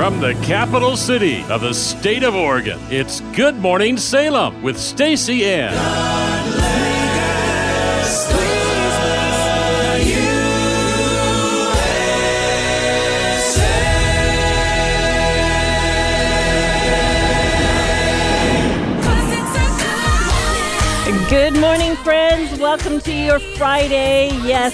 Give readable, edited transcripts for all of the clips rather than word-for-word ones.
From the capital city of the state of Oregon, it's Good Morning Salem with Stacy Ann. Good morning, friends. Welcome to your Friday. Yes,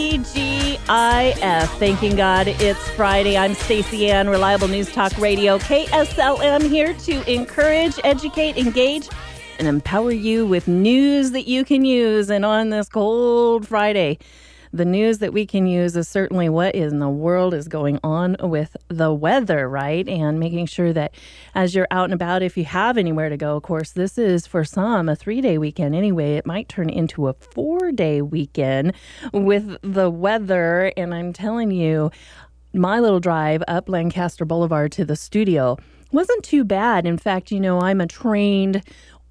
TGIF. Thanking God it's Friday. I'm Stacy Ann, Reliable News Talk Radio, KSLM, here to encourage, educate, engage, and empower you with news that you can use. And on this cold Friday, the news that we can use is certainly what in the world is going on with the weather, right? And making sure that as you're out and about, if you have anywhere to go, of course, this is for some a 3-day weekend anyway. It might turn into a 4-day weekend with the weather. And I'm telling you, my little drive up Lancaster Boulevard to the studio wasn't too bad. In fact, you know, I'm a trained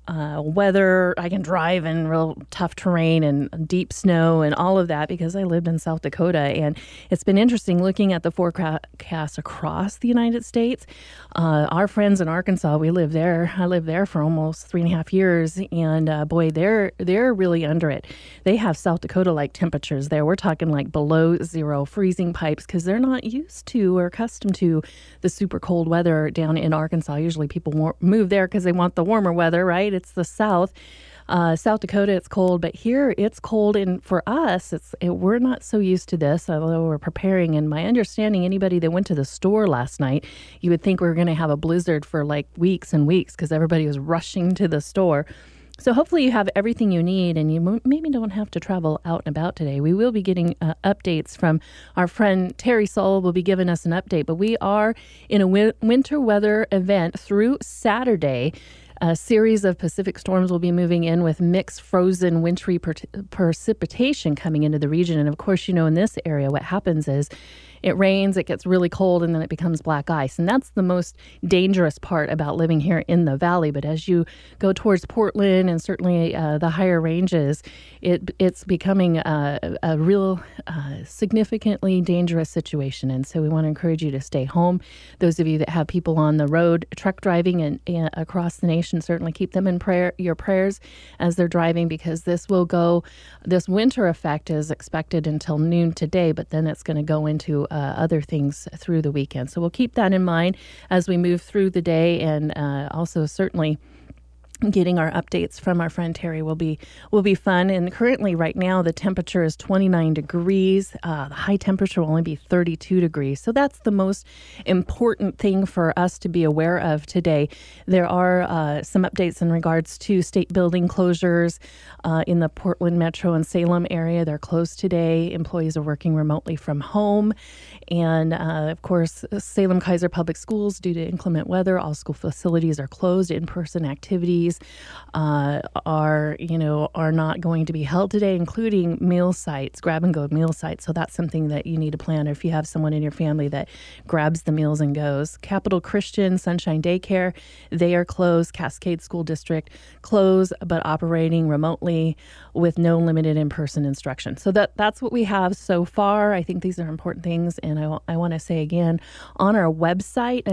weather. I can drive in real tough terrain and deep snow and all of that because I lived in South Dakota. And it's been interesting looking at the forecast across the United States. Our friends in Arkansas, we live there. I lived there for almost 3.5 years. And boy, they're really under it. They have South Dakota-like temperatures there. We're talking like below zero, freezing pipes, because they're not used to or accustomed to the super cold weather down in Arkansas. Usually people move there because they want the warmer weather, right? It's the South. South Dakota, it's cold, but here it's cold. And for us, we're not so used to this, although we're preparing. And my understanding, anybody that went to the store last night, you would think we were going to have a blizzard for like weeks and weeks because everybody was rushing to the store. So hopefully you have everything you need and you maybe don't have to travel out and about today. We will be getting updates from our friend Terry Soul will be giving us an update. But we are in a winter weather event through Saturday. A series of Pacific storms will be moving in with mixed frozen wintry precipitation coming into the region. And of course, you know, in this area, what happens is it rains, it gets really cold, and then it becomes black ice. And that's the most dangerous part about living here in the valley. But as you go towards Portland and certainly the higher ranges, it's becoming a real significantly dangerous situation. And so we want to encourage you to stay home. Those of you that have people on the road, truck driving and across the nation, certainly keep them in your prayers as they're driving, because this winter effect is expected until noon today, but then it's going to go into other things through the weekend. So we'll keep that in mind as we move through the day, and also certainly getting our updates from our friend Terry will be fun. And currently right now the temperature is 29 degrees. The high temperature will only be 32 degrees. So that's the most important thing for us to be aware of today. There are some updates in regards to state building closures in the Portland Metro and Salem area. They're closed today. Employees are working remotely from home. And of course, Salem Kaiser Public Schools, due to inclement weather, all school facilities are closed. In-person activities are not going to be held today, including meal sites, grab-and-go meal sites. So that's something that you need to plan, or if you have someone in your family that grabs the meals and goes. Capital Christian, Sunshine Daycare, they are closed. Cascade School District closed, but operating remotely with no limited in-person instruction. So that's what we have so far. I think these are important things, and I want to say again, on our website,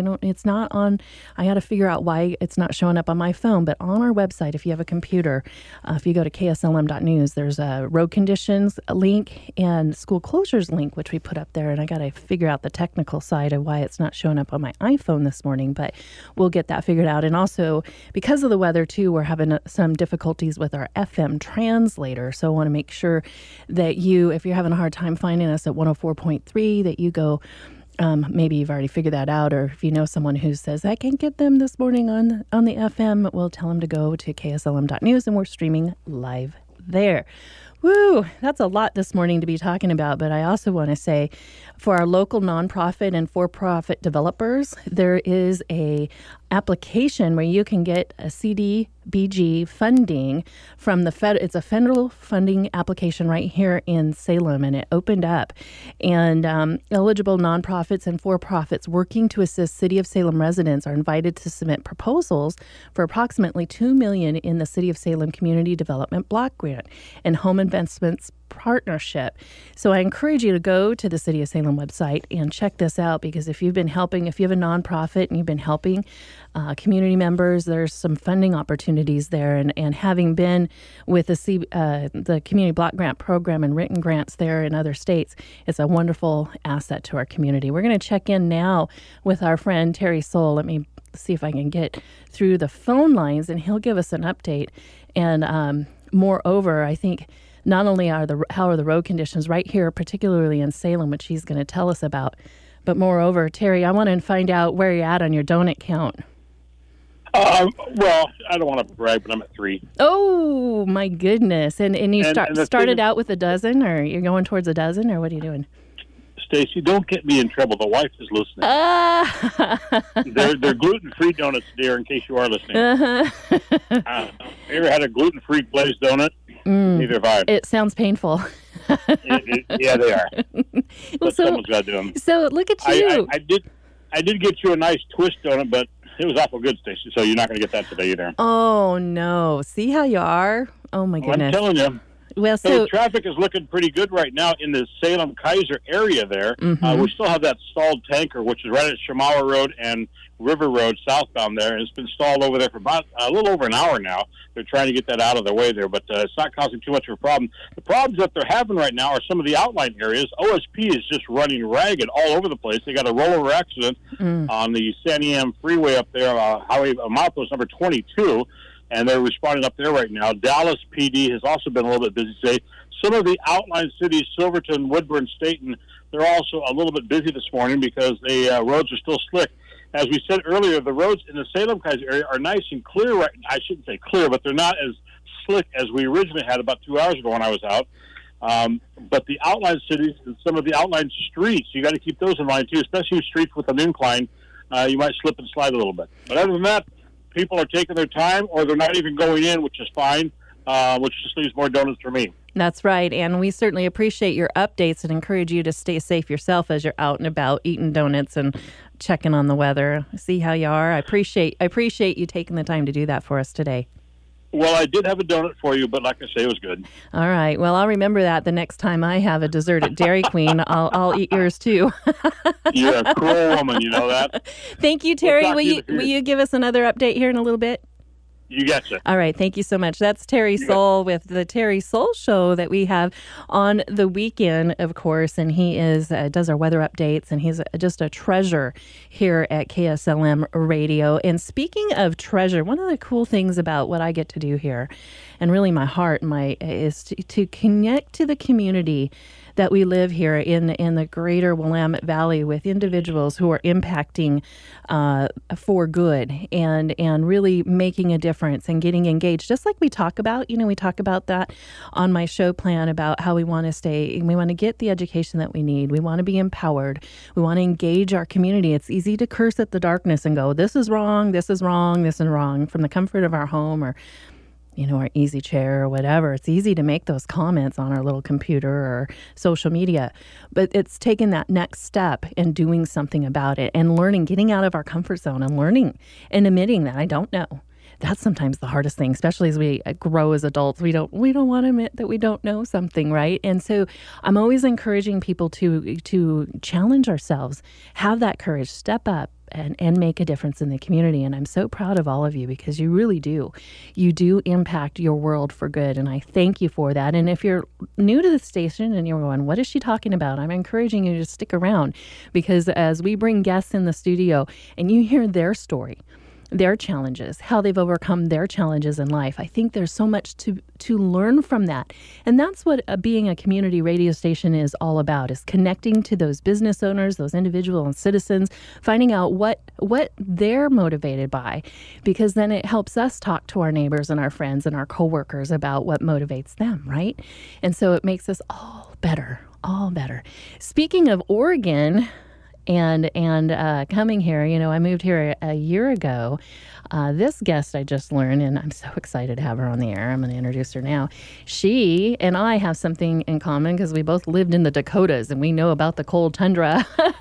I got to figure out why it's not showing up on my phone, but on our website, if you have a computer, if you go to kslm.news, there's a road conditions link and school closures link, which we put up there. And I got to figure out the technical side of why it's not showing up on my iPhone this morning, but we'll get that figured out. And also, because of the weather too, we're having some difficulties with our FM translator. So I want to make sure that if you're having a hard time finding us at 104.3, that you go. Maybe you've already figured that out, or if you know someone who says, I can't get them this morning on the FM, we'll tell them to go to kslm.news, and we're streaming live there. Woo, that's a lot this morning to be talking about, but I also want to say for our local nonprofit and for-profit developers, there is a application where you can get a CDBG funding from the Fed. It's a federal funding application right here in Salem, and it opened up. And eligible nonprofits and for-profits working to assist City of Salem residents are invited to submit proposals for approximately $2 million in the City of Salem Community Development Block Grant and Home Investments partnership. So I encourage you to go to the City of Salem website and check this out, because if you've been helping, if you have a nonprofit and you've been helping community members, there's some funding opportunities there. And having been with the Community Block Grant Program and written grants there in other states, it's a wonderful asset to our community. We're going to check in now with our friend Terry Soul. Let me see if I can get through the phone lines, and he'll give us an update. And moreover, I think not only how are the road conditions right here, particularly in Salem, which he's going to tell us about, but moreover, Terry, I want to find out where you're at on your donut count. Well, I don't want to brag, but I'm at 3. Oh, my goodness. And you started out with a dozen, or you're going towards a dozen, or what are you doing? Stacy, don't get me in trouble. The wife is listening. They're gluten-free donuts, dear, in case you are listening. You ever had a gluten-free glazed donut? Neither have I. It sounds painful. Yeah, they are. But someone's got to do them. So look at you. I did get you a nice twist donut, but it was awful good, Stacy, so you're not going to get that today either. Oh, no. See how you are? Oh, my goodness. I'm telling you. Well, so traffic is looking pretty good right now in the Salem-Kaiser area there. We still have that stalled tanker, which is right at Shamawa Road and River Road southbound there. It's been stalled over there for about a little over an hour now. They're trying to get that out of the way there, but it's not causing too much of a problem. The problems that they're having right now are some of the outlying areas. OSP is just running ragged all over the place. They got a rollover accident on the Santiam Freeway up there, Highway Amatos number 22. And they're responding up there right now. Dallas PD has also been a little bit busy today. Some of the outlying cities, Silverton, Woodburn, Staten, they're also a little bit busy this morning because the roads are still slick. As we said earlier, the roads in the Salem-Kaiser area are nice and clear. Right, I shouldn't say clear, but they're not as slick as we originally had about 2 hours ago when I was out. But the outlying cities and some of the outlying streets, you got to keep those in mind too, especially streets with an incline. You might slip and slide a little bit. But other than that, people are taking their time, or they're not even going in, which is fine, which just leaves more donuts for me. That's right, and we certainly appreciate your updates and encourage you to stay safe yourself as you're out and about eating donuts and checking on the weather. See how you are. I appreciate you taking the time to do that for us today. Well, I did have a donut for you, but like I say, it was good. All right. Well, I'll remember that the next time I have a dessert at Dairy Queen. I'll eat yours too. You're a cruel woman, you know that. Thank you, Terry. Will you give us another update here in a little bit? You betcha. All right. Thank you so much. That's Terry Soul with the Terry Soul Show that we have on the weekend, of course. And he does our weather updates, and he's just a treasure here at KSLM Radio. And speaking of treasure, one of the cool things about what I get to do here, and really my heart is to connect to the community that we live here in the greater Willamette Valley with individuals who are impacting for good and really making a difference and getting engaged. Just like we talk about, we talk about that on my show plan about how we want to get the education that we need. We want to be empowered. We want to engage our community. It's easy to curse at the darkness and go, this is wrong, this is wrong, this is wrong, from the comfort of our home or our easy chair or whatever. It's easy to make those comments on our little computer or social media, but it's taking that next step and doing something about it and learning, getting out of our comfort zone and learning and admitting that I don't know. That's sometimes the hardest thing, especially as we grow as adults. We don't want to admit that we don't know something, right? And so I'm always encouraging people to challenge ourselves, have that courage, step up, and make a difference in the community. And I'm so proud of all of you because you really do. You do impact your world for good. And I thank you for that. And if you're new to the station and you're going, what is she talking about? I'm encouraging you to stick around because as we bring guests in the studio and you hear their story, their challenges, how they've overcome their challenges in life. I think there's so much to learn from that. And that's what being a community radio station is all about, is connecting to those business owners, those individual and citizens, finding out what they're motivated by, because then it helps us talk to our neighbors and our friends and our coworkers about what motivates them, right? And so it makes us all better. Speaking of Oregon, and coming here, I moved here a year ago. This guest I just learned, and I'm so excited to have her on the air. I'm going to introduce her now. She and I have something in common because we both lived in the Dakotas, and we know about the cold tundra.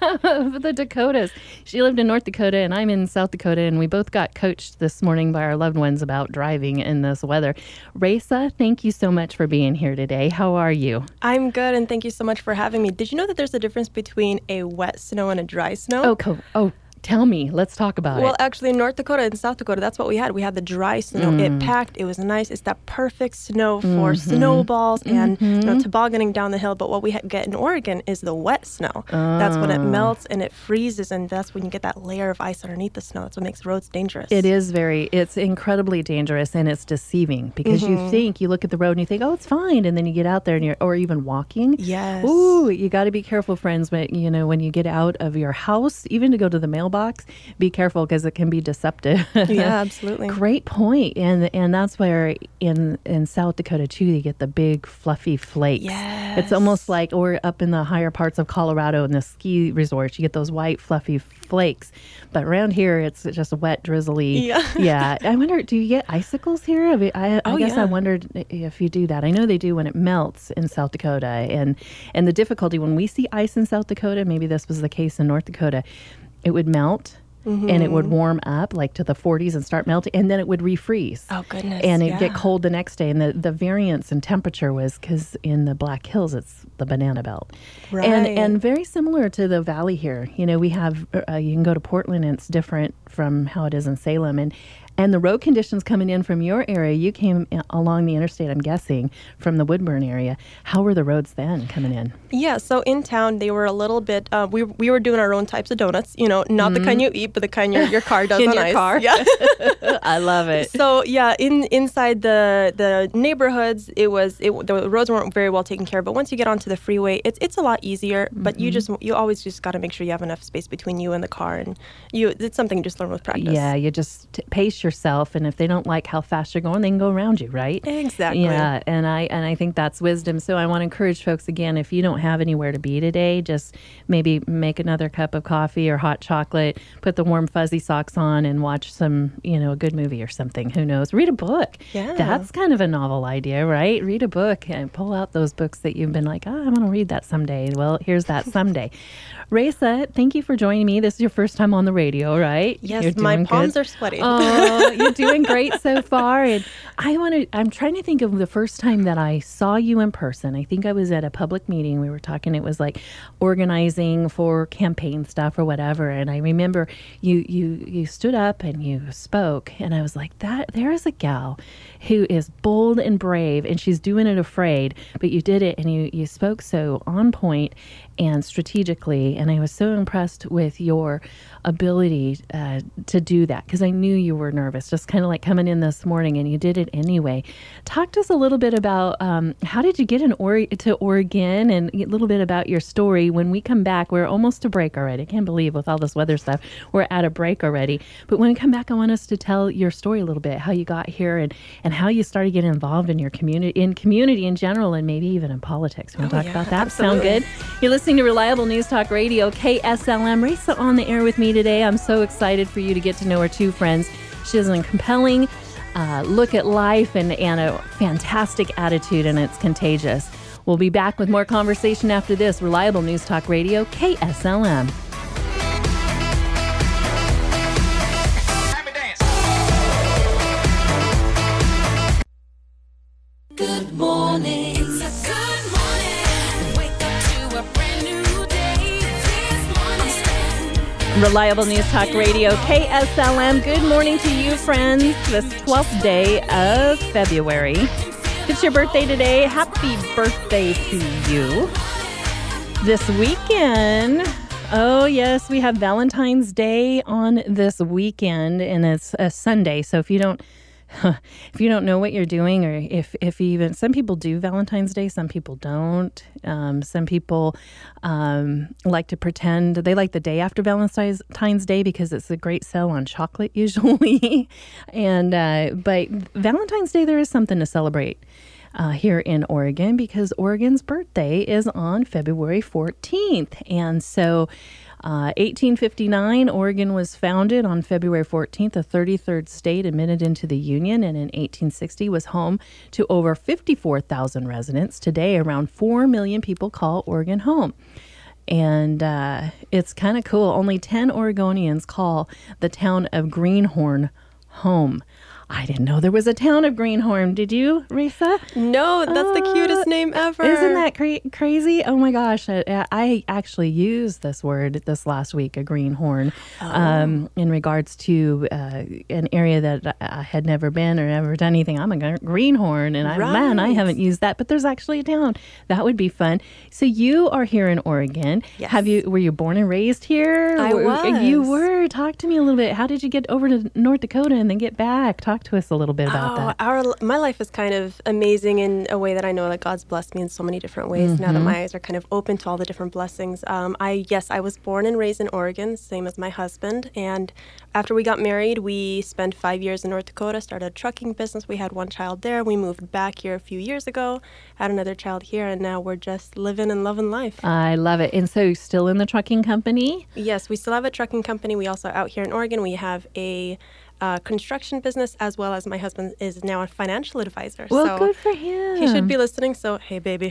of the Dakotas. She lived in North Dakota, and I'm in South Dakota, and we both got coached this morning by our loved ones about driving in this weather. Raisa, thank you so much for being here today. How are you? I'm good, and thank you so much for having me. Did you know that there's a difference between a wet snow and a dry snow? Oh, cool. Oh, tell me. Let's talk about it. Well, actually, in North Dakota and South Dakota, that's what we had. We had the dry snow. It packed. It was nice. It's that perfect snow for snowballs and tobogganing down the hill. But what we get in Oregon is the wet snow. That's when it melts and it freezes, and that's when you get that layer of ice underneath the snow. That's what makes roads dangerous. It's incredibly dangerous, and it's deceiving because you look at the road and you think, oh, it's fine. And then you get out there or even walking. Yes. Ooh, you got to be careful, friends. But, when you get out of your house, even to go to the mailbox, be careful because it can be deceptive. Yeah, absolutely. Great point. And that's where in South Dakota too, you get the big fluffy flakes. Yes. It's almost like, or up in the higher parts of Colorado in the ski resorts, you get those white fluffy flakes. But around here, it's just wet, drizzly. Yeah. Yeah. I wonder, do you get icicles here? I guess I wondered if you do that. I know they do when it melts in South Dakota. And the difficulty when we see ice in South Dakota, maybe this was the case in North Dakota, it would melt and it would warm up like to the 40s and start melting, and then it would refreeze. Oh, goodness. And it'd get cold the next day. And the variance in temperature was because in the Black Hills, it's the banana belt. Right. And very similar to the valley here. We have, you can go to Portland and it's different from how it is in Salem. And the road conditions coming in from your area, you came along the interstate, I'm guessing, from the Woodburn area. How were the roads then coming in? Yeah, so in town, they were a little bit, we were doing our own types of donuts, not the kind you eat, but the kind your car does in on your ice. car? Yeah. I love it. So, yeah, inside the neighborhoods, the roads weren't very well taken care of, but once you get onto the freeway, it's a lot easier, but you always just got to make sure you have enough space between you and the car, and it's something you just learn with practice. Yeah, you just pace yourself, and if they don't like how fast you're going, they can go around you, right? Exactly. Yeah, and I think that's wisdom. So I want to encourage folks, again, if you don't have anywhere to be today, just maybe make another cup of coffee or hot chocolate, put the warm fuzzy socks on, and watch some, a good movie or something. Who knows? Read a book. Yeah. That's kind of a novel idea, right? Read a book and pull out those books that you've been like, I want to read that someday. Well, here's that someday. Raisa, thank you for joining me. This is your first time on the radio, right? Yes, my palms are sweaty. Oh, you're doing great so far. And I'm trying to think of the first time that I saw you in person. I think I was at a public meeting. We were talking, it was like organizing for campaign stuff or whatever. And I remember you stood up and you spoke, and I was like, there is a gal who is bold and brave, and she's doing it afraid, but you did it, and you spoke so on point and strategically, and I was so impressed with your ability to do that, because I knew you were nervous, just kind of like coming in this morning, and you did it anyway. Talk to us a little bit about how did you get to Oregon, and a little bit about your story. When we come back, we're almost to break already. I can't believe with all this weather stuff, we're at a break already. But when we come back, I want us to tell your story a little bit, how you got here and how you started getting involved in your community in general, and maybe even in politics. You want to talk about that? Absolutely. Sound good? You're listening to Reliable News Talk Radio, KSLM. Raisa on the air with me today. I'm so excited for you to get to know her two friends. She has a compelling look at life and a fantastic attitude, and it's contagious. We'll be back with more conversation after this. Reliable News Talk Radio, KSLM. Good morning. It's a good morning. Wake up to a brand new day. This morning. Reliable News Talk Radio, KSLM. Good morning to you, friends. This 12th day of February. If it's your birthday today, happy birthday to you. This weekend, oh yes, we have Valentine's Day on this weekend, and it's a Sunday. So if you don't know what you're doing, or if even some people do Valentine's Day, some people don't. Some people like to pretend they like the day after Valentine's Day because it's a great sale on chocolate usually. But Valentine's Day, there is something to celebrate here in Oregon, because Oregon's birthday is on February 14th. And so 1859, Oregon was founded on February 14th, the 33rd state admitted into the Union, and in 1860 was home to over 54,000 residents. Today, around 4 million people call Oregon home. And it's kind of cool. Only 10 Oregonians call the town of Greenhorn home. I didn't know there was a town of Greenhorn. Did you, Risa? No, that's the cutest name ever. Isn't that crazy? Oh my gosh. I actually used this word this last week, a greenhorn, in regards to an area that I had never been or ever done anything. I'm a greenhorn, and I haven't used that, but there's actually a town. That would be fun. So you are here in Oregon. Yes. Were you born and raised here? I was. You were. Talk to me a little bit. How did you get over to North Dakota and then get back? Talk to us a little bit about that. My life is kind of amazing in a way that I know that God's blessed me in so many different ways. Now that my eyes are kind of open to all the different blessings. I was born and raised in Oregon, same as my husband. And after we got married, we spent 5 years in North Dakota, started a trucking business. We had one child there. We moved back here a few years ago, had another child here, and now we're just living and loving life. I love it. And so you're still in the trucking company? Yes, we still have a trucking company. We also, out here in Oregon, we have a construction business, as well as my husband is now a financial advisor. Well, so good for him. he should be listening. So, hey, baby.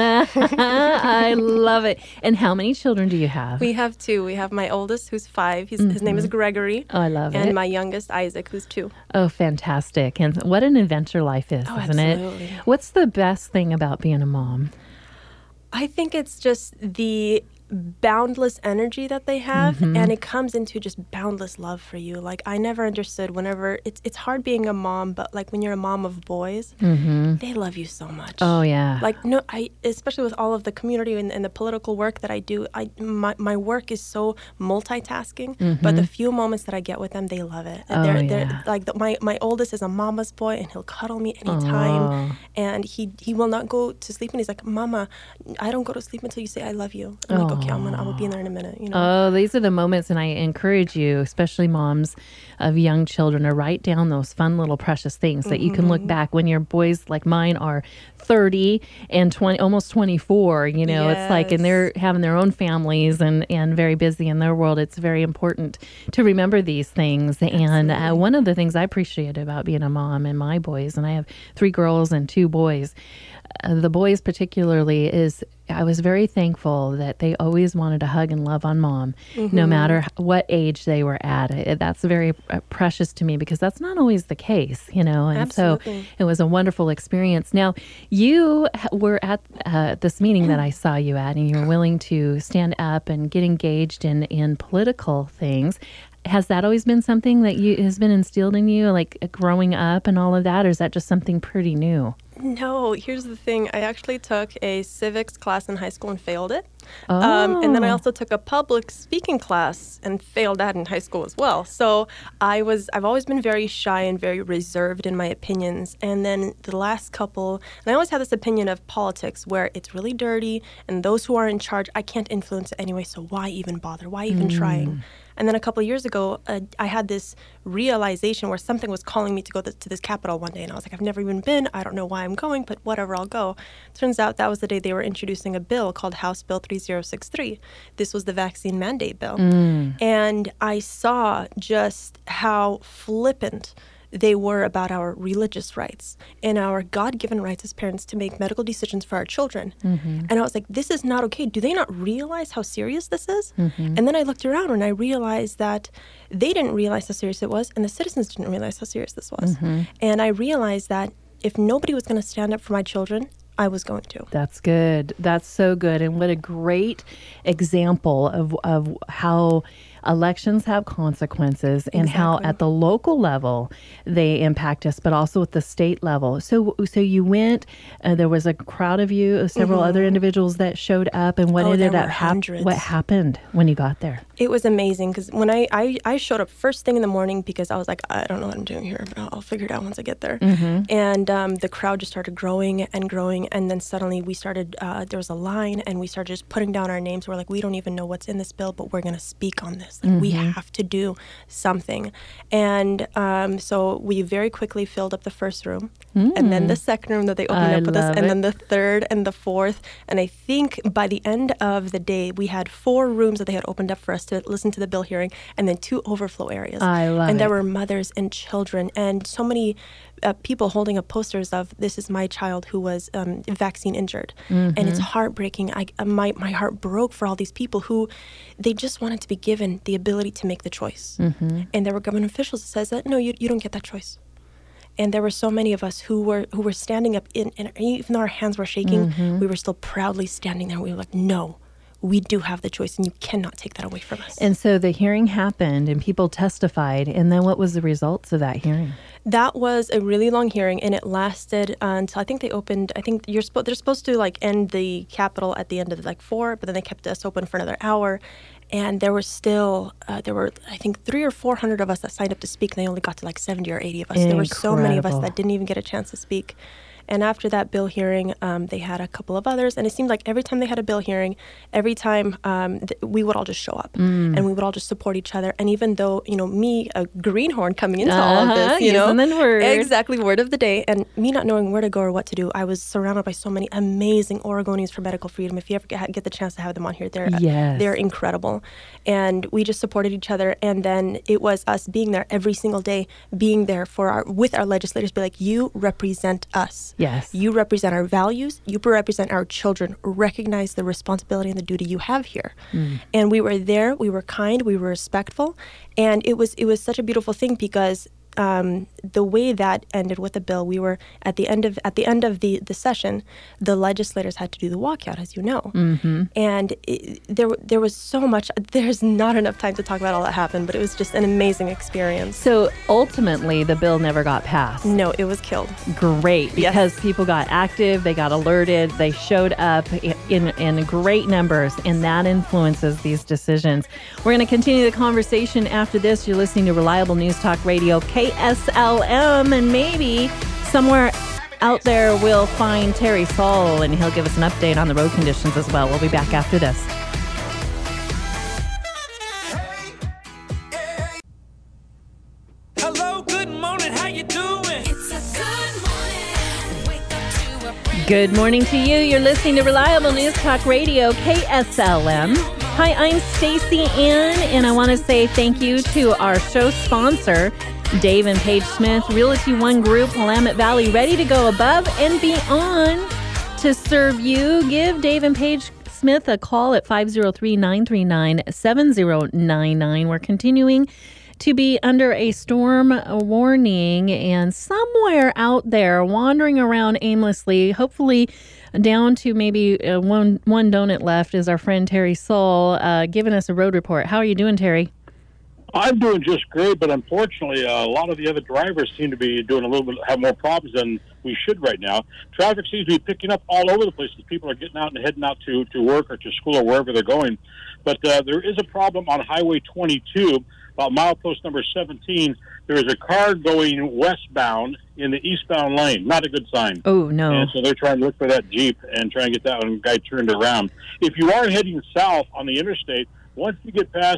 I love it. And how many children do you have? We have two. We have my oldest, who's 5. His name is Gregory. Oh, I love and it. my youngest, Isaac, who's 2. Oh, fantastic. And what an adventure life is, isn't absolutely. it? What's the best thing about being a mom? I think it's just the boundless energy that they have, and it comes into just boundless love for you. Like, I never understood whenever it's hard being a mom, but like when you're a mom of boys, they love you so much. Oh, yeah. Like, no, especially with all of the community and the political work that I do, my work is so multitasking, but the few moments that I get with them, they love it. And they're like, my oldest is a mama's boy, and he'll cuddle me anytime, and he will not go to sleep, and he's like, Mama, I don't go to sleep until you say I love you. I'm like, okay, I will be in there in a minute. You know. Oh, these are the moments, and I encourage you, especially moms of young children, to write down those fun little precious things that you can look back when your boys like mine are 30 and 20, almost 24. You know, it's like, and they're having their own families and very busy in their world. It's very important to remember these things. And one of the things I appreciate about being a mom and my boys, and I have 3 girls and 2 boys. The boys particularly I was very thankful that they always wanted to hug and love on mom, no matter what age they were at. That's very precious to me because that's not always the case, you know. And Absolutely. So it was a wonderful experience. Now, you were at this meeting that I saw you at, and you were willing to stand up and get engaged in political things. Has that always been something that has been instilled in you, like growing up and all of that, or is that just something pretty new? No, here's the thing. I actually took a civics class in high school and failed it. And then I also took a public speaking class and failed that in high school as well. So I've always been very shy and very reserved in my opinions. And then the last couple, and I always had this opinion of politics where it's really dirty, and those who are in charge, I can't influence it anyway, so why even bother? Why even trying? And then a couple of years ago, I had this realization where something was calling me to go to this Capitol one day. And I was like, I've never even been. I don't know why I'm going, but whatever, I'll go. Turns out that was the day they were introducing a bill called House Bill 3063. This was the vaccine mandate bill. And I saw just how flippant they were about our religious rights and our God-given rights as parents to make medical decisions for our children. And I was like, this is not okay. Do they not realize how serious this is? And then I looked around and I realized that they didn't realize how serious it was, and the citizens didn't realize how serious this was. And I realized that if nobody was going to stand up for my children, I was going to. That's good. That's so good. And what a great example of how elections have consequences and how at the local level they impact us, but also at the state level. So you went, there was a crowd of you, several other individuals that showed up, and what ended up happening? What happened when you got there? It was amazing because when I showed up first thing in the morning because I was like, I don't know what I'm doing here, but I'll figure it out once I get there. And the crowd just started growing and growing, and then suddenly we started, there was a line, and we started just putting down our names. We're like, we don't even know what's in this bill, but we're going to speak on this. Like, we have to do something. And so we very quickly filled up the first room, and then the second room that they opened up with us, and then the third and the fourth. And I think by the end of the day, we had 4 rooms that they had opened up for us to listen to the bill hearing, and then 2 overflow areas. I love it. And there were mothers and children and so many people holding up posters of "This is my child who was vaccine injured," and it's heartbreaking. My heart broke for all these people who they just wanted to be given the ability to make the choice. And there were government officials that says that no, you don't get that choice. And there were so many of us who were standing up, and even though our hands were shaking, we were still proudly standing there. We were like, no, we do have the choice, and you cannot take that away from us. And so the hearing happened, and people testified. And then what was the results of that hearing? That was a really long hearing, and it lasted until I think they opened. I think they're supposed to like end the Capitol at the end of like 4, but then they kept us open for another hour. And there were still, I think 300 or 400 of us that signed up to speak, and they only got to like 70 or 80 of us. There were so many of us that didn't even get a chance to speak. And after that bill hearing, they had a couple of others. And it seemed like every time they had a bill hearing, every time we would all just show up and we would all just support each other. And even though, me, a greenhorn coming into all of this, using the word. Exactly, word of the day. And me not knowing where to go or what to do, I was surrounded by so many amazing Oregonians for medical freedom. If you ever get the chance to have them on here, they're incredible. And we just supported each other. And then it was us being there every single day, being there with our legislators, be like, you represent us. Yes. You represent our values. You represent our children. Recognize the responsibility and the duty you have here. And we were there. We were kind. We were respectful. And it was such a beautiful thing because the way that ended with the bill, we were at the end of the session, the legislators had to do the walkout, as you know. And there was so much. There's not enough time to talk about all that happened, but it was just an amazing experience. So ultimately, the bill never got passed. No, it was killed. Great, because people got active, they got alerted, they showed up in great numbers, and that influences these decisions. We're going to continue the conversation after this. You're listening to Reliable News Talk Radio, KSLM, and maybe somewhere out there we'll find Terry Saul, and he'll give us an update on the road conditions as well. We'll be back after this. Hello, good morning, how you doing? It's a good morning. Wake up to a brand Good morning to you. You're listening to Reliable News Talk Radio, KSLM. Hi, I'm Stacey Ann, and I want to say thank you to our show sponsor, Dave and Paige Smith, Realty One Group, Willamette Valley, ready to go above and beyond to serve you. Give Dave and Paige Smith a call at 503-939-7099. We're continuing to be under a storm warning, and somewhere out there wandering around aimlessly, hopefully down to maybe one donut left, is our friend Terry Saul, giving us a road report. How are you doing, Terry? I'm doing just great, but unfortunately, a lot of the other drivers seem to be doing have more problems than we should right now. Traffic seems to be picking up all over the place as people are getting out and heading out to work or to school or wherever they're going. But there is a problem on Highway 22, about milepost number 17. There is a car going westbound in the eastbound lane. Not a good sign. Oh, no. And so they're trying to look for that Jeep and try and get that one guy turned around. If you are heading south on the interstate, once you get past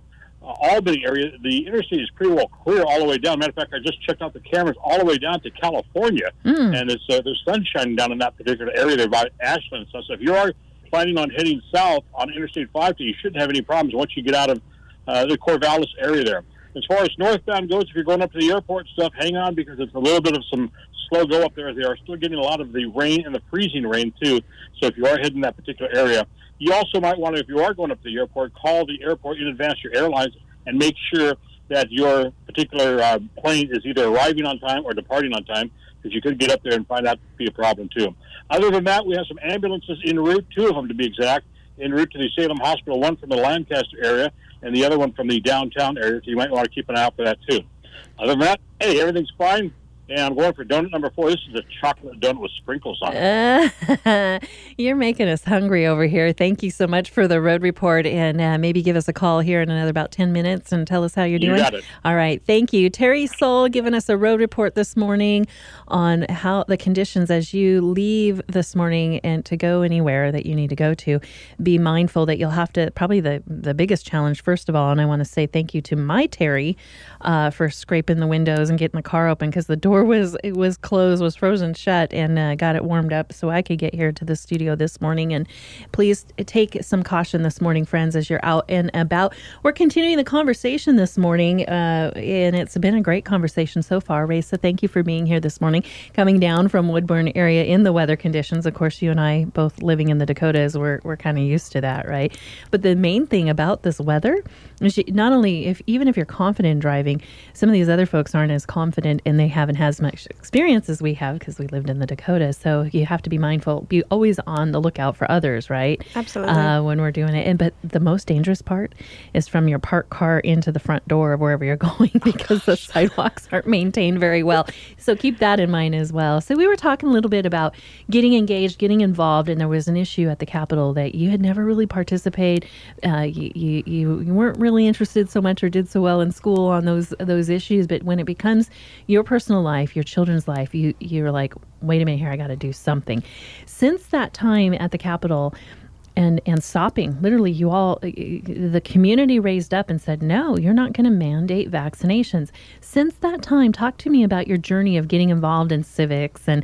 Albany area, the interstate is pretty well clear all the way down. Matter of fact, I just checked out the cameras all the way down to California, and there's sun shining down in that particular area there by Ashland and stuff. So if you are planning on heading south on Interstate 50, you shouldn't have any problems once you get out of the Corvallis area there. As far as northbound goes, if you're going up to the airport and stuff, hang on because it's a little bit of some slow go up there. They are still getting a lot of the rain and the freezing rain, too. So if you are heading that particular area, you also might want to, if you are going up to the airport, call the airport in advance, your airlines, and make sure that your particular plane is either arriving on time or departing on time, because you could get up there and find out to be a problem, too. Other than that, we have some ambulances en route, 2 of them to be exact, en route to the Salem Hospital, one from the Lancaster area and the other one from the downtown area, so you might want to keep an eye out for that, too. Other than that, hey, everything's fine. And I'm going for donut number 4. This is a chocolate donut with sprinkles on it. You're making us hungry over here. Thank you so much for the road report, and maybe give us a call here in another about 10 minutes and tell us how you're doing. You got it. All right. Thank you. Terry Soul giving us a road report this morning on how the conditions as you leave this morning and to go anywhere that you need to go to. Be mindful that you'll have to, probably the biggest challenge, first of all, and I want to say thank you to my Terry for scraping the windows and getting the car open, because the doors door was closed, was frozen shut, and got it warmed up so I could get here to the studio this morning. And please take some caution this morning, friends, as you're out and about. We're continuing the conversation this morning, and it's been a great conversation so far. Raisa, thank you for being here this morning, coming down from Woodburn area in the weather conditions. Of course, you and I both living in the Dakotas, we're kind of used to that, right? But the main thing about this weather is not only even if you're confident in driving, some of these other folks aren't as confident and they haven't had as much experience as we have because we lived in the Dakotas. So you have to be mindful, be always on the lookout for others, right? Absolutely. When we're doing it. But the most dangerous part is from your parked car into the front door of wherever you're going because the sidewalks aren't maintained very well. So keep that in mind as well. So we were talking a little bit about getting engaged, getting involved, and there was an issue at the Capitol that you had never really participated. You weren't really interested so much or did so well in school on those issues, but when it becomes your personal life, your children's life, you're like, wait a minute here, I got to do something. Since that time at the Capitol and stopping, literally the community raised up and said, no, you're not going to mandate vaccinations. Since that time, talk to me about your journey of getting involved in civics and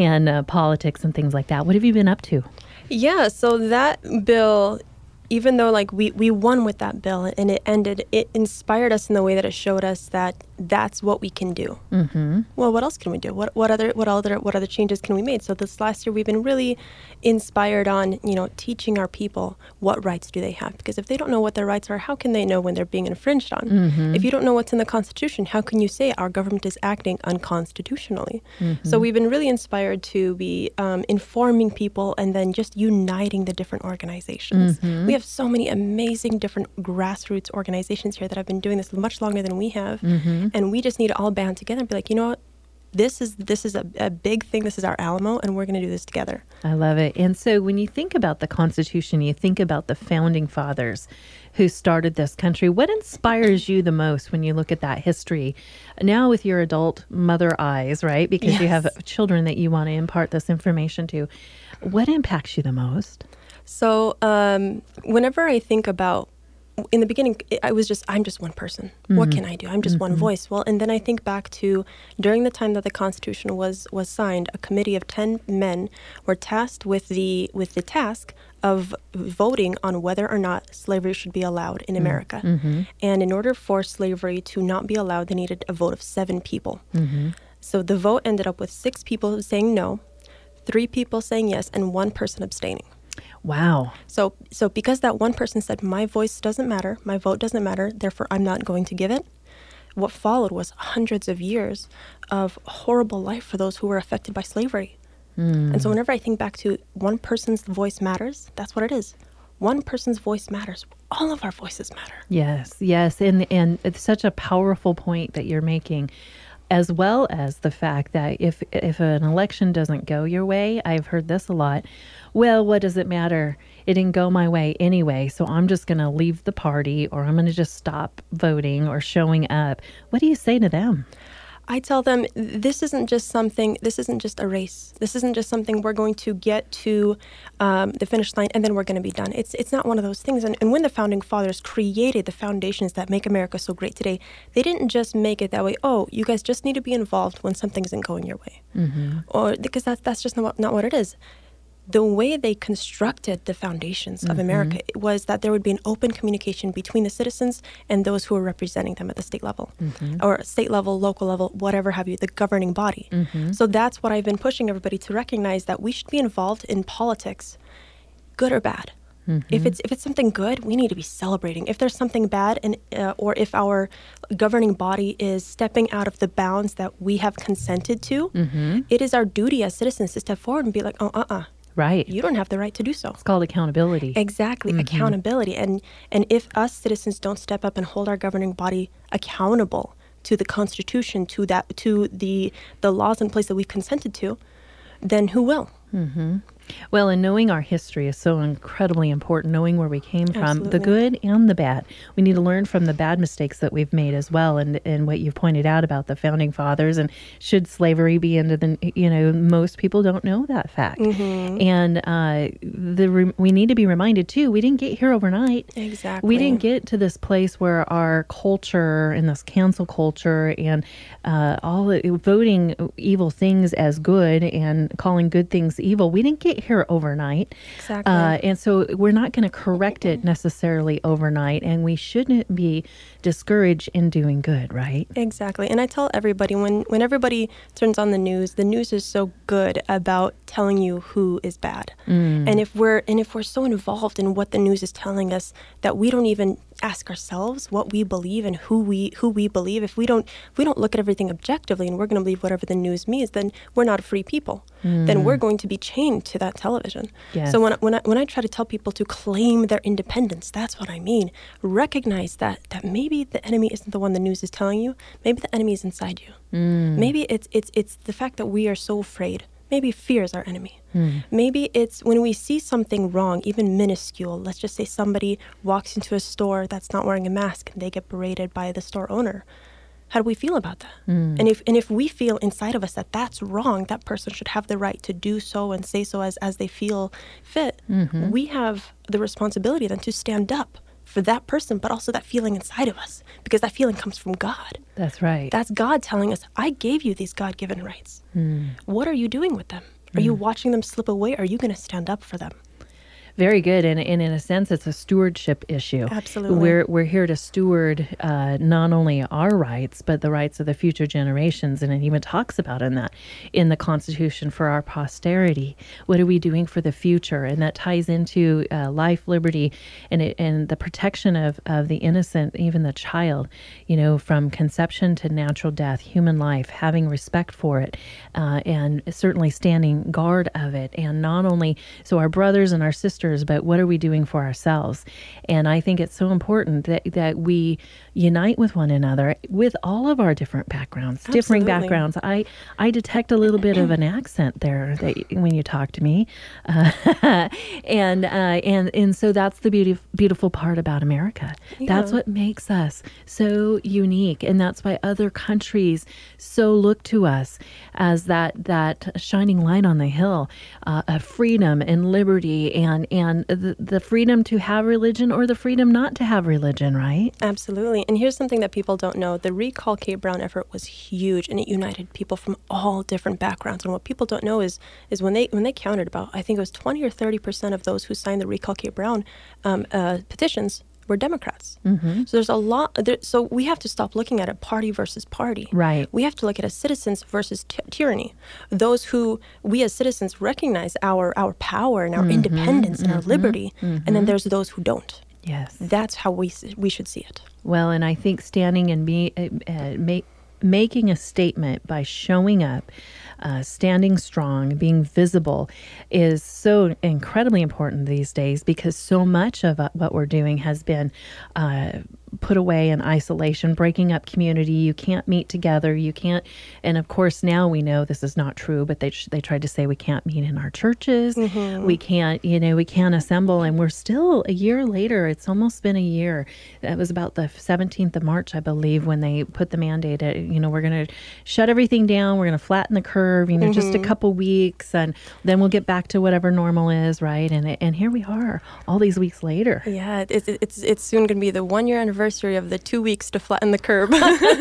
politics and things like that. What have you been up to? Yeah, so that bill, even though like we won with that bill and it inspired us in the way that it showed us that that's what we can do. Mm-hmm. Well, what else can we do? What other changes can we make? So this last year we've been really inspired on, teaching our people what rights do they have, because if they don't know what their rights are, how can they know when they're being infringed on? Mm-hmm. If you don't know what's in the Constitution, how can you say our government is acting unconstitutionally? Mm-hmm. So we've been really inspired to be informing people and then just uniting the different organizations. Mm-hmm. We have so many amazing different grassroots organizations here that have been doing this much longer than we have. Mm-hmm. And we just need to all band together and be like, you know what? This is a big thing. This is our Alamo, and we're going to do this together. I love it. And so when you think about the Constitution, you think about the founding fathers who started this country. What inspires you the most when you look at that history now with your adult mother eyes, right? Because you have children that you want to impart this information to. What impacts you the most? So whenever I think about, in the beginning, I'm just one person. Mm-hmm. What can I do? I'm just one voice. Well, and then I think back to during the time that the Constitution was signed, a committee of 10 men were tasked with the task of voting on whether or not slavery should be allowed in America. Mm-hmm. And in order for slavery to not be allowed, they needed a vote of 7 people. Mm-hmm. So the vote ended up with 6 people saying no, 3 people saying yes, and 1 person abstaining. Wow. So because that one person said, my voice doesn't matter, my vote doesn't matter, therefore I'm not going to give it, what followed was hundreds of years of horrible life for those who were affected by slavery. And so whenever I think back to one person's voice matters, that's what it is. One person's voice matters. All of our voices matter. Yes. And it's such a powerful point that you're making, as well as the fact that if an election doesn't go your way, I've heard this a lot, well, what does it matter? It didn't go my way anyway, so I'm just going to leave the party, or I'm going to just stop voting or showing up. What do you say to them? I tell them, this isn't just a race. This isn't just something we're going to get to the finish line and then we're going to be done. It's not one of those things. And when the Founding Fathers created the foundations that make America so great today, they didn't just make it that way, oh, you guys just need to be involved when something isn't going your way. Mm-hmm. Or because that's just not what it is. The way they constructed the foundations of America was that there would be an open communication between the citizens and those who are representing them at the state level, or state level, local level, whatever have you, the governing body. So that's what I've been pushing everybody to recognize, that we should be involved in politics, good or bad. If it's something good, we need to be celebrating. If there's something bad, and or if our governing body is stepping out of the bounds that we have consented to, it is our duty as citizens to step forward and be like, right. You don't have the right to do so. It's called accountability. Exactly, accountability. And if us citizens don't step up and hold our governing body accountable to the Constitution, to the laws in place that we've consented to, then who will? Well, and knowing our history is so incredibly important, knowing where we came from, the Absolutely. good and the bad. We need to learn from the bad mistakes that we've made as well, and what you've pointed out about the founding fathers, and should slavery be into the, most people don't know that fact. And we need to be reminded, too, we didn't get here overnight. Exactly. We didn't get to this place where our culture and this cancel culture and voting evil things as good and calling good things evil, we didn't get here overnight. Exactly. And so we're not going to correct it necessarily overnight, and we shouldn't be discouraged in doing good, right? Exactly. And I tell everybody, when everybody turns on the news is so good about telling you who is bad. And if we're so involved in what the news is telling us that we don't even ask ourselves what we believe and who we believe, if we don't look at everything objectively and we're going to believe whatever the news means, then we're not a free people. Then we're going to be chained to that television. Yes. So when I try to tell people to claim their independence, that's what I mean. Recognize that maybe the enemy isn't the one the news is telling you. Maybe the enemy is inside you. Maybe it's the fact that we are so afraid. Maybe fear is our enemy. Maybe it's when we see something wrong, even minuscule. Let's just say somebody walks into a store that's not wearing a mask and they get berated by the store owner. How do we feel about that? And if we feel inside of us that that's wrong, that person should have the right to do so and say so as they feel fit. We have the responsibility then to stand up for that person, but also that feeling inside of us, because that feeling comes from God. That's right. That's God telling us, I gave you these God-given rights. What are you doing with them? Are you watching them slip away? Or are you going to stand up for them? Very good. And in a sense, it's a stewardship issue. Absolutely. We're here to steward not only our rights, but the rights of the future generations. And it even talks about in the Constitution, for our posterity. What are we doing for the future? And that ties into life, liberty, and the protection of the innocent, even the child, from conception to natural death, human life, having respect for it, and certainly standing guard of it. And not only so our brothers and our sisters, but what are we doing for ourselves? And I think it's so important that we unite with one another with all of our different backgrounds, differing Absolutely. backgrounds. I detect a little bit of an accent there when you talk to me, and so that's the beautiful part about America. That's Yeah. what makes us so unique, and that's why other countries so look to us as that shining light on the hill of freedom and liberty and the freedom to have religion or the freedom not to have religion, right? Absolutely. And here's something that people don't know. The Recall Kate Brown effort was huge, and it united people from all different backgrounds. And what people don't know is when they counted about, I think it was 20 or 30% of those who signed the Recall Kate Brown petitions were Democrats. So there's a lot. So we have to stop looking at it party versus party. Right. We have to look at it as citizens versus tyranny. Those who we as citizens recognize our power and our independence and our liberty, and then there's those who don't. Yes. That's how we should see it. Well, and I think standing and making a statement by showing up, standing strong, being visible is so incredibly important these days, because so much of what we're doing has been put away in isolation, breaking up community. You can't meet together. You can't. And of course, now we know this is not true, but they tried to say we can't meet in our churches. We can't, we can't assemble. And we're still a year later. It's almost been a year. That was about the 17th of March, I believe, when they put the mandate at, we're going to shut everything down. We're going to flatten the curve, just a couple weeks, and then we'll get back to whatever normal is, right? And here we are all these weeks later. Yeah, it's soon going to be the 1-year anniversary of the 2 weeks to flatten the curb.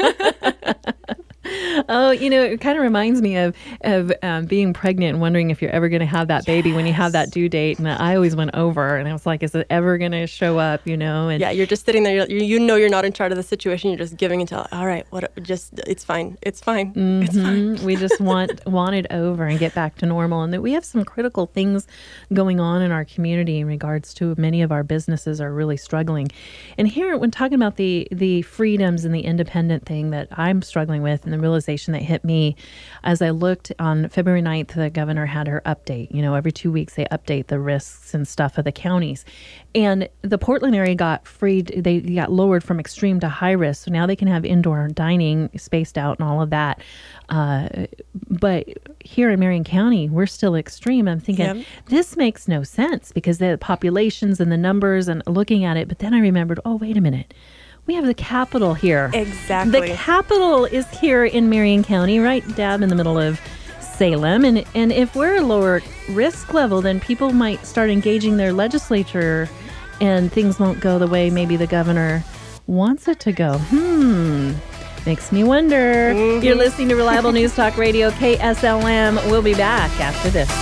Oh, it kind of reminds me of being pregnant and wondering if you're ever going to have that baby when you have that due date. And I always went over, and I was like, is it ever going to show up, And Yeah, you're just sitting there. You're not in charge of the situation. You're just giving until, all right, it's fine. It's fine. It's fine. We just want it over and get back to normal. And that we have some critical things going on in our community in regards to many of our businesses are really struggling. And here, when talking about the freedoms and the independent thing that I'm struggling with, and the realization that hit me as I looked on February 9th, the governor had her update. You know, every 2 weeks they update the risks and stuff of the counties. And the Portland area got freed. They got lowered from extreme to high risk. So now they can have indoor dining spaced out and all of that. But here in Marion County, we're still extreme. I'm thinking, this makes no sense because the populations and the numbers and looking at it. But then I remembered, oh, wait a minute. We have the capital here. Exactly. The capital is here in Marion County, right dab in the middle of Salem. And if we're a lower risk level, then people might start engaging their legislature and things won't go the way maybe the governor wants it to go. Makes me wonder. You're listening to Reliable News Talk Radio, KSLM. We'll be back after this.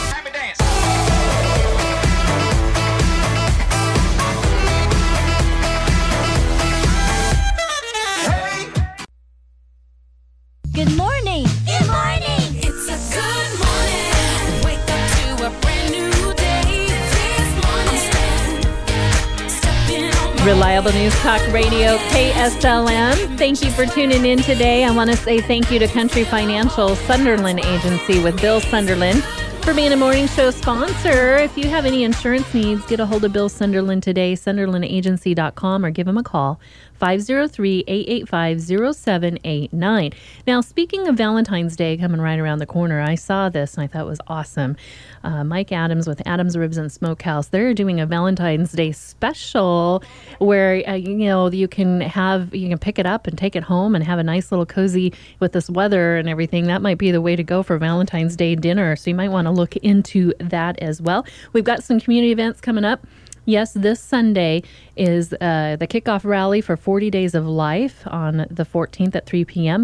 Good morning. Good morning. It's a good morning. Wake up to a brand new day. This morning. Stepping on my Reliable News Talk Radio, KSLM. Thank you for tuning in today. I want to say thank you to Country Financial Sunderland Agency with Bill Sunderland for being a morning show sponsor. If you have any insurance needs, get a hold of Bill Sunderland today, sunderlandagency.com, or give him a call, 503-885-0789. Now, speaking of Valentine's Day coming right around the corner, I saw this and I thought it was awesome. Mike Adams with Adams Ribs and Smokehouse, they're doing a Valentine's Day special where, you can pick it up and take it home and have a nice little cozy with this weather and everything. That might be the way to go for Valentine's Day dinner. So you might want to look into that as well. We've got some community events coming up. Yes, this Sunday is the kickoff rally for 40 Days of Life on the 14th at 3 p.m.,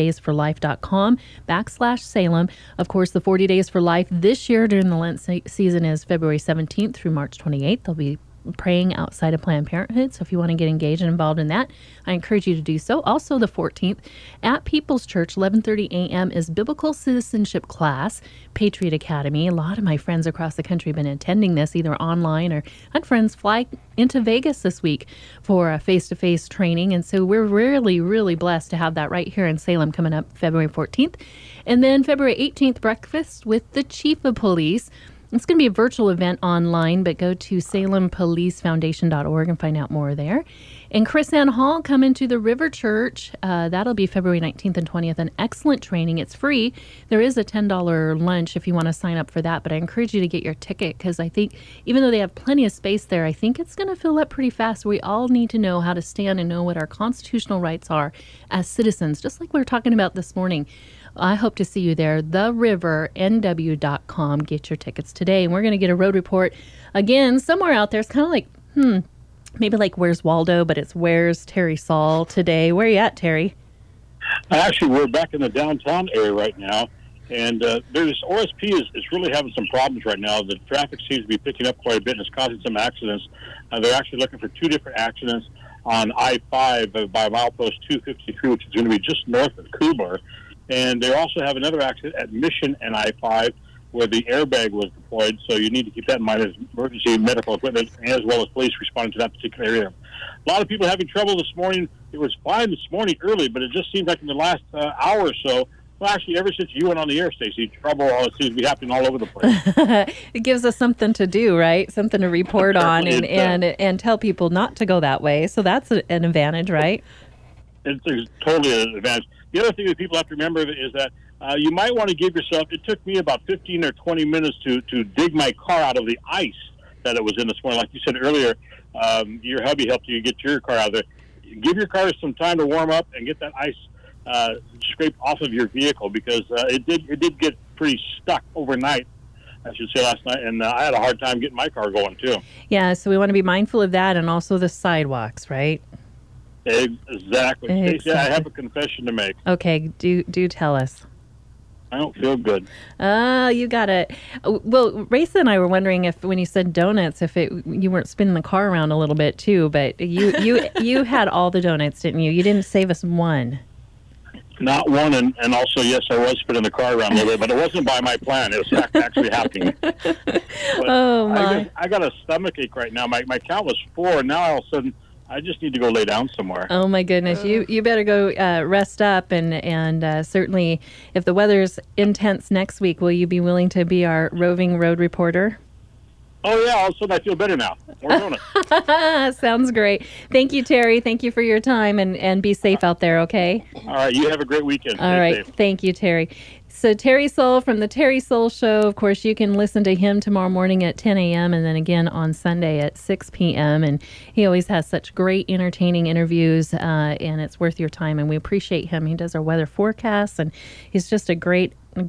40daysforlife.com/Salem. Of course, the 40 Days for Life this year during the Lent season is February 17th through March 28th. They'll be praying outside of Planned Parenthood. So if you want to get engaged and involved in that, I encourage you to do so. Also, the 14th at People's Church, 11:30 a.m. is Biblical Citizenship Class, Patriot Academy. A lot of my friends across the country have been attending this either online or had friends fly into Vegas this week for a face-to-face training. And so we're really, really blessed to have that right here in Salem coming up February 14th. And then February 18th, breakfast with the Chief of Police. It's going to be a virtual event online, but go to salempolicefoundation.org and find out more there. And Chris Ann Hall coming to the River Church. That'll be February 19th and 20th. An excellent training. It's free. There is a $10 lunch if you want to sign up for that, but I encourage you to get your ticket because I think even though they have plenty of space there, I think it's going to fill up pretty fast. We all need to know how to stand and know what our constitutional rights are as citizens, just like we were talking about this morning. I hope to see you there. TheRiverNW.com. Get your tickets today. And we're going to get a road report again somewhere out there. It's kind of like, maybe like Where's Waldo, but it's Where's Terry Saul today. Where are you at, Terry? Actually, we're back in the downtown area right now, and there's OSP is really having some problems right now. The traffic seems to be picking up quite a bit and it's causing some accidents. They're actually looking for two different accidents on I-5 by milepost 253, which is going to be just north of Kubler. And they also have another accident at Mission and I-5 where the airbag was deployed. So you need to keep that in mind as emergency medical equipment as well as police responding to that particular area. A lot of people having trouble this morning. It was fine this morning early, but it just seems like in the last hour or so, well, actually, ever since you went on the air, Stacey, trouble seems to be happening all over the place. It gives us something to do, right? Something to report on and tell people not to go that way. So that's an advantage, right? It's totally an advantage. The other thing that people have to remember is that you might want to give yourself, it took me about 15 or 20 minutes to dig my car out of the ice that it was in this morning. Like you said earlier, your hubby helped you get your car out of there. Give your car some time to warm up and get that ice scraped off of your vehicle because it did get pretty stuck overnight, I should say, last night. And I had a hard time getting my car going, too. Yeah, so we want to be mindful of that and also the sidewalks, right? Exactly. Stacey, I have a confession to make. Okay, do tell us. I don't feel good. You got it. Well, Raisa and I were wondering if, when you said donuts, if you weren't spinning the car around a little bit too. But you had all the donuts, didn't you? You didn't save us one. Not one, and also, yes, I was spinning the car around a little bit, but it wasn't by my plan. It was actually happening. But oh, my. I got a stomach ache right now. My count was 4, and now all of a sudden I just need to go lay down somewhere. Oh my goodness, you better go rest up, and certainly if the weather's intense next week, will you be willing to be our roving road reporter? Oh, yeah, all of a sudden I feel better now. We're doing it. Sounds great. Thank you, Terry. Thank you for your time, and be safe out there, okay? All right, you have a great weekend. All Stay right, safe. thank you, Terry. So Terry Soul from the Terry Soul Show. Of course, you can listen to him tomorrow morning at 10 a.m. and then again on Sunday at 6 p.m. And he always has such great, entertaining interviews, and it's worth your time. And we appreciate him. He does our weather forecasts, and he's just a great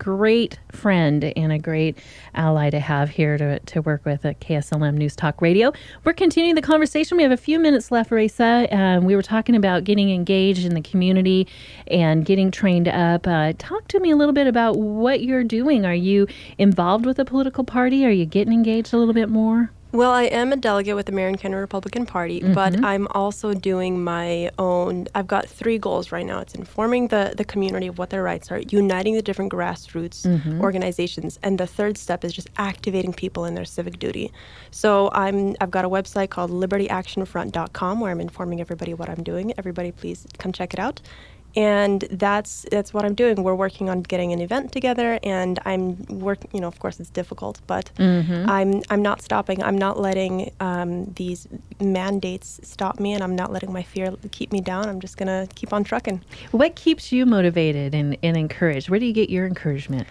friend and a great ally to have here to work with at KSLM News Talk Radio. We're continuing the conversation. We have a few minutes left, Raisa. We were talking about getting engaged in the community and getting trained up. Talk to me a little bit about what you're doing. Are you involved with a political party? Are you getting engaged a little bit more? Well, I am a delegate with the Marion County Republican Party, but I'm also doing my own. I've got 3 goals right now. It's informing the community of what their rights are, uniting the different grassroots organizations, and the third step is just activating people in their civic duty. So I've got a website called libertyactionfront.com where I'm informing everybody what I'm doing. Everybody, please come check it out. And that's what I'm doing. We're working on getting an event together, and I'm working. You know, of course, it's difficult, but I'm not stopping. I'm not letting these mandates stop me, and I'm not letting my fear keep me down. I'm just gonna keep on trucking. What keeps you motivated and encouraged? Where do you get your encouragement?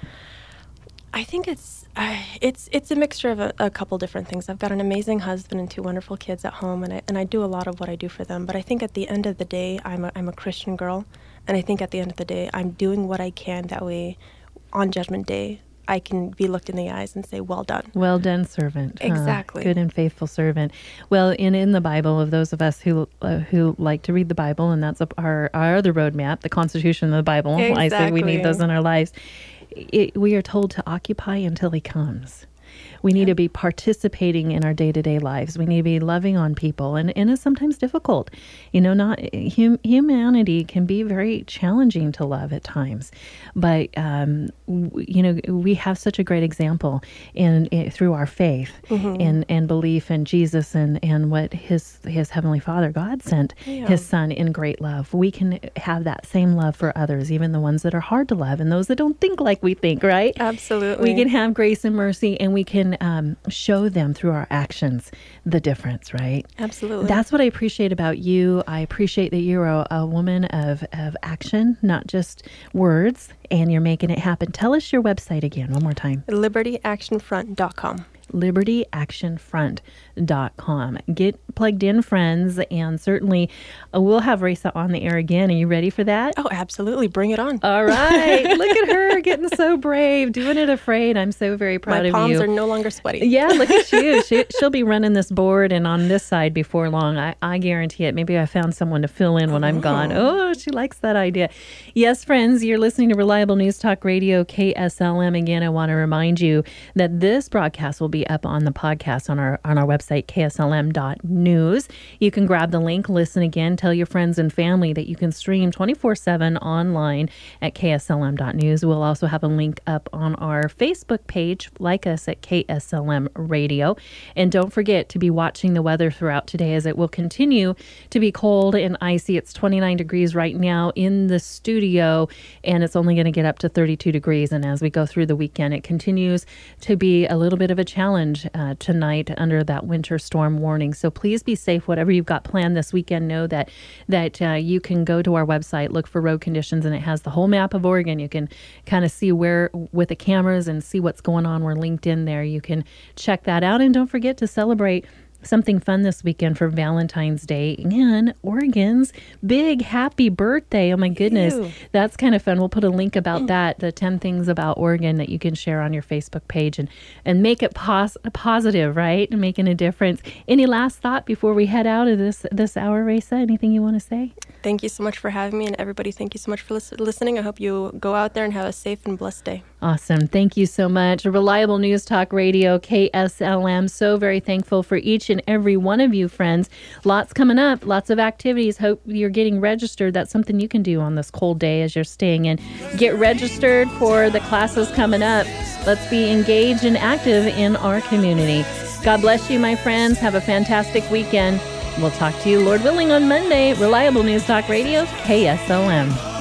I think it's a mixture of a couple different things. I've got an amazing husband and 2 wonderful kids at home, and I do a lot of what I do for them. But I think at the end of the day, I'm a Christian girl, and I think at the end of the day, I'm doing what I can. That way, on Judgment Day, I can be looked in the eyes and say, "Well done." Well done, servant. Exactly. Good and faithful servant. Well, in the Bible, of those of us who like to read the Bible, and that's our other roadmap, the Constitution of the Bible. I say we need those in our lives. We are told to occupy until he comes. We need to be participating in our day-to-day lives. We need to be loving on people, and it's sometimes difficult. You know, humanity can be very challenging to love at times, but we have such a great example through our faith and belief in Jesus and what his heavenly Father God sent his Son in great love. We can have that same love for others, even the ones that are hard to love and those that don't think like we think. Right? Absolutely. We can have grace and mercy, and we can show them through our actions the difference, right? Absolutely. That's what I appreciate about you. I appreciate that you're a woman of action, not just words, and you're making it happen. Tell us your website again, one more time. libertyactionfront.com. libertyactionfront.com. Get plugged in, friends, and certainly we'll have Raisa on the air again. Are you ready for that? Oh, absolutely. Bring it on. All right. Look at her getting so brave, doing it afraid. I'm so very proud of you. My palms are no longer sweaty. Yeah, look at you. She'll be running this board and on this side before long. I guarantee it. Maybe I found someone to fill in when I'm gone. Oh, she likes that idea. Yes, friends, you're listening to Reliable News Talk Radio, KSLM. Again, I want to remind you that this broadcast will be up on the podcast on our website, kslm.news. You can grab the link, listen again, tell your friends and family that you can stream 24/7 online at kslm.news. We'll also have a link up on our Facebook page, like us at KSLM Radio. And don't forget to be watching the weather throughout today, as it will continue to be cold and icy. It's 29 degrees right now in the studio, and it's only going to get up to 32 degrees. And as we go through the weekend, it continues to be a little bit of a challenge tonight under that winter storm warning. So please be safe. Whatever you've got planned this weekend, know that you can go to our website, look for road conditions, and it has the whole map of Oregon. You can kind of see where with the cameras and see what's going on. We're linked in there. You can check that out, and don't forget to celebrate something fun this weekend for Valentine's Day and Oregon's big happy birthday. Oh my goodness. Ew. That's kind of fun. We'll put a link about that, the 10 things about Oregon that you can share on your Facebook page and make it positive, right? And making a difference. Any last thought before we head out of this hour, Raisa? Anything you want to say? Thank you so much for having me, and everybody, thank you so much for listening. I hope you go out there and have a safe and blessed day. Awesome. Thank you so much. Reliable News Talk Radio, KSLM. So very thankful for each and every one of you, friends. Lots coming up, lots of activities. Hope you're getting registered. That's something you can do on this cold day as you're staying in. Get registered for the classes coming up. Let's be engaged and active in our community. God bless you, my friends. Have a fantastic weekend. We'll talk to you, Lord willing, on Monday. Reliable News Talk Radio's KSOM.